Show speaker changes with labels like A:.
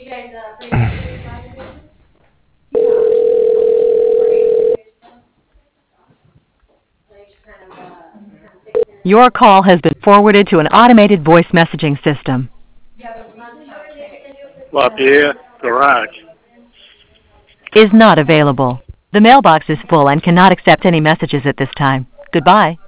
A: Your call has been forwarded to an automated voice messaging system.
B: Lafayette Garage.
A: Is not available. The mailbox is full and cannot accept any messages at this time. Goodbye.